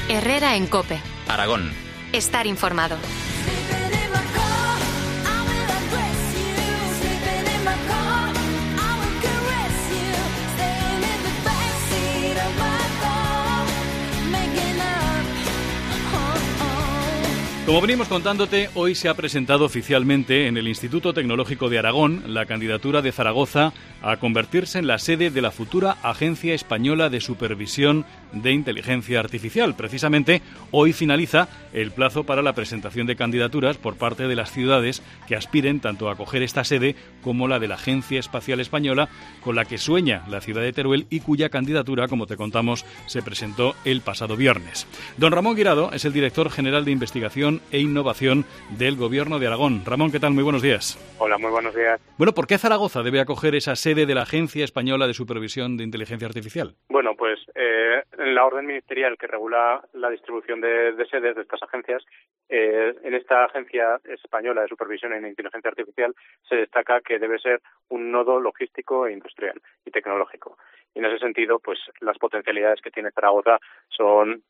Herrera en COPE. Aragón. Estar informado. Como venimos contándote, hoy se ha presentado oficialmente en el Instituto Tecnológico de Aragón la candidatura de Zaragoza a convertirse en la sede de la futura Agencia Española de Supervisión de Inteligencia Artificial. Precisamente, hoy finaliza el plazo para la presentación de candidaturas por parte de las ciudades que aspiren tanto a acoger esta sede como la de la Agencia Espacial Española, con la que sueña la ciudad de Teruel y cuya candidatura, como te contamos, se presentó el pasado viernes. Don Ramón Guirado es el director general de Investigación e Innovación del Gobierno de Aragón. Ramón, ¿qué tal? Muy buenos días. Hola, muy buenos días. Bueno, ¿por qué Zaragoza debe acoger esa sede de la Agencia Española de Supervisión de Inteligencia Artificial? Bueno, pues en la orden ministerial que regula la distribución de sedes de estas agencias, en esta Agencia Española de Supervisión en Inteligencia Artificial se destaca que debe ser un nodo logístico e industrial y tecnológico. Y en ese sentido, pues las potencialidades que tiene Zaragoza son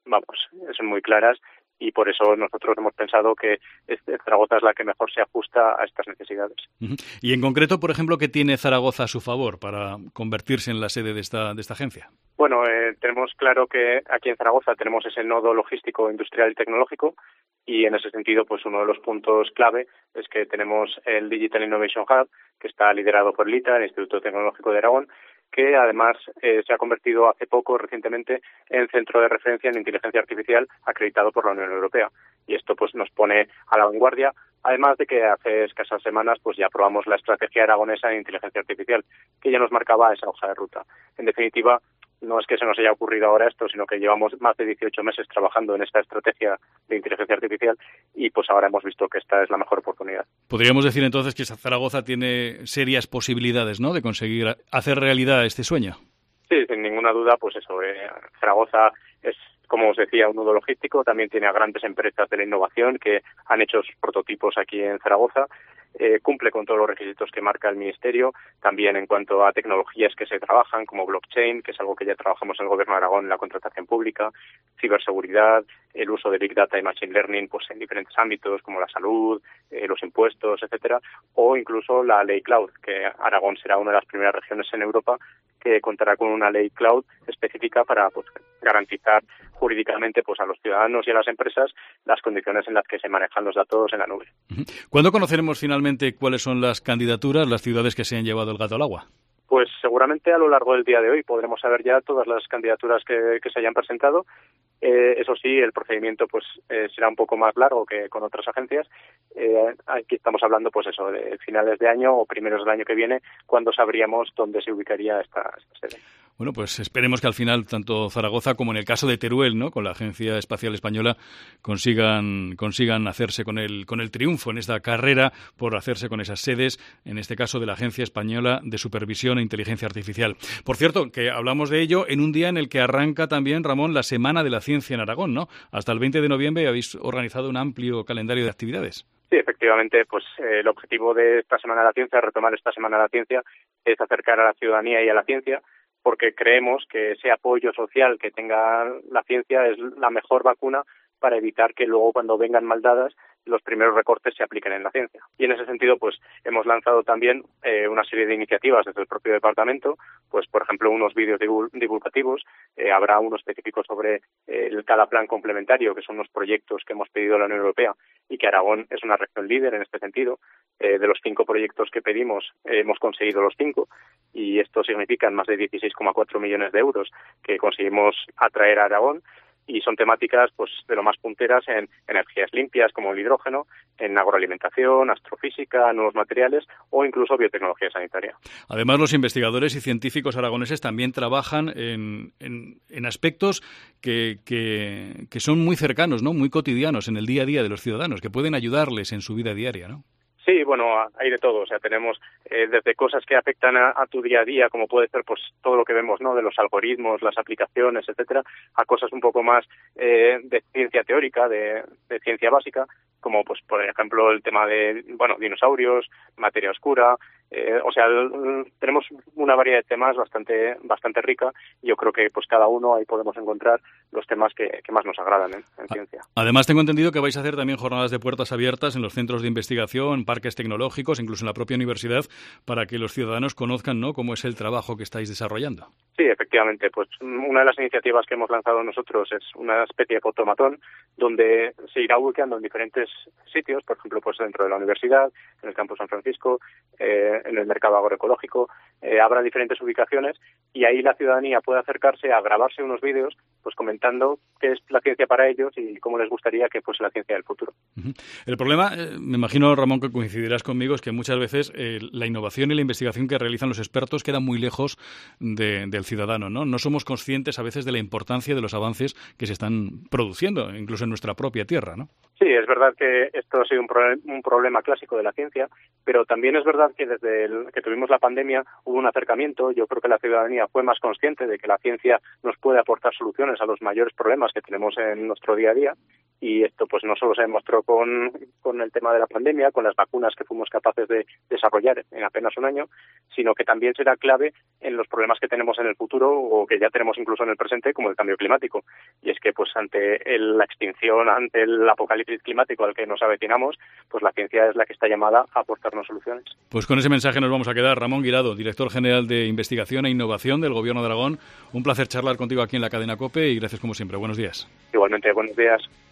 muy claras. Y por eso nosotros hemos pensado que Zaragoza es la que mejor se ajusta a estas necesidades. Y en concreto, por ejemplo, ¿qué tiene Zaragoza a su favor para convertirse en la sede de esta agencia? Bueno, tenemos claro que aquí en Zaragoza tenemos ese nodo logístico, industrial y tecnológico, y en ese sentido, pues uno de los puntos clave es que tenemos el Digital Innovation Hub, que está liderado por el ITA, el Instituto Tecnológico de Aragón, que además se ha convertido recientemente en centro de referencia en inteligencia artificial acreditado por la Unión Europea. Y esto pues nos pone a la vanguardia, además de que hace escasas semanas pues ya aprobamos la estrategia aragonesa de inteligencia artificial, que ya nos marcaba esa hoja de ruta. En definitiva, no es que se nos haya ocurrido ahora esto, sino que llevamos más de 18 meses trabajando en esta estrategia de inteligencia artificial y pues ahora hemos visto que esta es la mejor oportunidad. Podríamos decir entonces que Zaragoza tiene serias posibilidades, ¿no?, de conseguir hacer realidad este sueño. Sí, sin ninguna duda, pues eso, Zaragoza es, como os decía, un nodo logístico, también tiene a grandes empresas de la innovación que han hecho sus prototipos aquí en Zaragoza. Cumple con todos los requisitos que marca el Ministerio, también en cuanto a tecnologías que se trabajan, como blockchain, que es algo que ya trabajamos en el Gobierno de Aragón en la contratación pública, ciberseguridad, el uso de Big Data y Machine Learning pues en diferentes ámbitos, como la salud, los impuestos, etcétera, o incluso la ley cloud, que Aragón será una de las primeras regiones en Europa que contará con una ley cloud específica para pues garantizar jurídicamente pues a los ciudadanos y a las empresas las condiciones en las que se manejan los datos en la nube. ¿Cuándo conoceremos finalmente cuáles son las candidaturas, las ciudades que se han llevado el gato al agua? Pues seguramente a lo largo del día de hoy podremos saber ya todas las candidaturas que se hayan presentado. Eso sí, el procedimiento pues será un poco más largo que con otras agencias. Aquí estamos hablando pues eso de finales de año o primeros del año que viene, cuando sabríamos dónde se ubicaría esta sede. Bueno, pues esperemos que al final tanto Zaragoza como en el caso de Teruel, ¿no?, con la Agencia Espacial Española, consigan hacerse con el triunfo en esta carrera por hacerse con esas sedes, en este caso de la Agencia Española de Supervisión e Inteligencia Artificial. Por cierto, que hablamos de ello en un día en el que arranca también, Ramón, la Semana de la Ciencia en Aragón, ¿no? Hasta el 20 de noviembre habéis organizado un amplio calendario de actividades. Sí, efectivamente, pues el objetivo de esta Semana de la Ciencia, retomar esta Semana de la Ciencia, es acercar a la ciudadanía y a la ciencia, porque creemos que ese apoyo social que tenga la ciencia es la mejor vacuna para evitar que luego cuando vengan mal dadas los primeros recortes se apliquen en la ciencia. Y en ese sentido, pues hemos lanzado también una serie de iniciativas desde el propio departamento, pues por ejemplo unos vídeos divulgativos, habrá uno específico sobre cada plan complementario, que son unos proyectos que hemos pedido a la Unión Europea y que Aragón es una región líder en este sentido. De los 5 proyectos que pedimos, hemos conseguido los 5 y esto significa más de 16,4 millones de euros que conseguimos atraer a Aragón. Y son temáticas pues de lo más punteras en energías limpias como el hidrógeno, en agroalimentación, astrofísica, nuevos materiales o incluso biotecnología sanitaria. Además, los investigadores y científicos aragoneses también trabajan en aspectos que son muy cercanos, ¿no?, muy cotidianos en el día a día de los ciudadanos, que pueden ayudarles en su vida diaria, ¿no? Sí, bueno, hay de todo. O sea, tenemos desde cosas que afectan a tu día a día, como puede ser pues todo lo que vemos, ¿no?, de los algoritmos, las aplicaciones, etcétera, a cosas un poco más de ciencia teórica, de ciencia básica, como pues por ejemplo el tema de dinosaurios, materia oscura, Tenemos una variedad de temas bastante rica, y yo creo que pues cada uno ahí podemos encontrar los temas que más nos agradan en ciencia. Además, tengo entendido que vais a hacer también jornadas de puertas abiertas en los centros de investigación, parques tecnológicos, incluso en la propia universidad, para que los ciudadanos conozcan, ¿no?, cómo es el trabajo que estáis desarrollando. Sí, efectivamente. Pues una de las iniciativas que hemos lanzado nosotros es una especie de fotomatón donde se irá ubicando en diferentes sitios, por ejemplo, pues dentro de la universidad, en el campus San Francisco, en el mercado agroecológico. Habrá diferentes ubicaciones y ahí la ciudadanía puede acercarse a grabarse unos vídeos pues comentando qué es la ciencia para ellos y cómo les gustaría que fuese la ciencia del futuro. Uh-huh. El problema, me imagino, Ramón, que coincidirás conmigo, es que muchas veces la innovación y la investigación que realizan los expertos quedan muy lejos del ciudadano, ¿no? No somos conscientes a veces de la importancia de los avances que se están produciendo, incluso en nuestra propia tierra, ¿no? Sí, es verdad que esto ha sido un problema clásico de la ciencia, pero también es verdad que desde que tuvimos la pandemia hubo un acercamiento. Yo creo que la ciudadanía fue más consciente de que la ciencia nos puede aportar soluciones a los mayores problemas que tenemos en nuestro día a día, y esto pues no solo se demostró con el tema de la pandemia, con las vacunas que fuimos capaces de desarrollar en apenas un año, sino que también será clave en los problemas que tenemos en el futuro o que ya tenemos incluso en el presente, como el cambio climático. Y es que pues ante la extinción, ante el apocalipsis climático al que nos avecinamos, pues la ciencia es la que está llamada a aportarnos soluciones. Pues con ese mensaje nos vamos a quedar. Ramón Guirado, director general de Investigación e Innovación del Gobierno de Aragón. Un placer charlar contigo aquí en la cadena COPE y gracias como siempre. Buenos días. Igualmente, buenos días.